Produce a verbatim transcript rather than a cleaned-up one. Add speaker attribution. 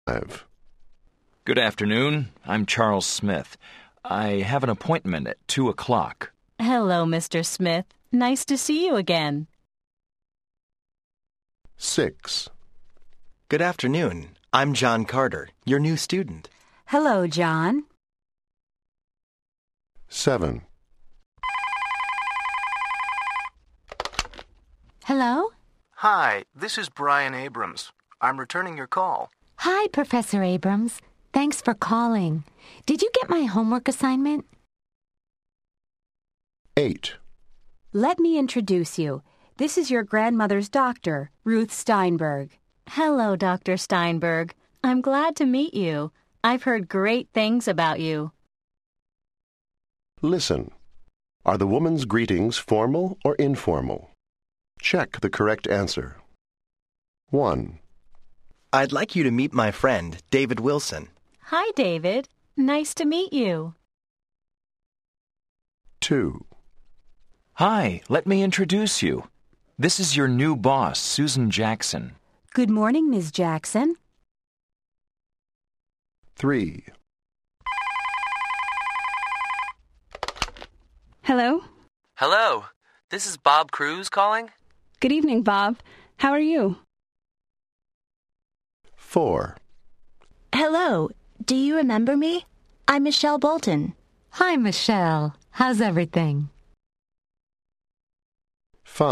Speaker 1: Five.
Speaker 2: Good afternoon. I'm Charles Smith. I have an appointment at two o'clock.
Speaker 3: Hello, Mister Smith. Nice to see you again.
Speaker 1: Six.
Speaker 4: Good afternoon. I'm John Carter, your new student.
Speaker 5: Hello, John.
Speaker 1: Seven.
Speaker 5: Hello?
Speaker 6: Hi, this is Brian Abrams. I'm returning your call.
Speaker 5: Hi, Professor Abrams. Thanks for calling. Did you get my homework assignment?
Speaker 1: Eight.
Speaker 5: Let me introduce you. This is your grandmother's doctor, Ruth Steinberg.
Speaker 3: Hello, Doctor Steinberg. I'm glad to meet you. I've heard great things about you.
Speaker 1: Listen. Are the woman's greetings formal or informal? Check the correct answer. One.
Speaker 4: I'd like you to meet my friend, David Wilson.
Speaker 3: Hi, David. Nice to meet you.
Speaker 1: Two.
Speaker 2: Hi, let me introduce you. This is your new boss, Susan Jackson.
Speaker 5: Good morning, Miz Jackson.
Speaker 1: Three.
Speaker 7: Hello?
Speaker 8: Hello. This is Bob Cruz calling.
Speaker 7: Good evening, Bob. How are you?
Speaker 1: Four.
Speaker 9: Hello. Do you remember me? I'm Michelle Bolton.
Speaker 5: Hi, Michelle. How's everything?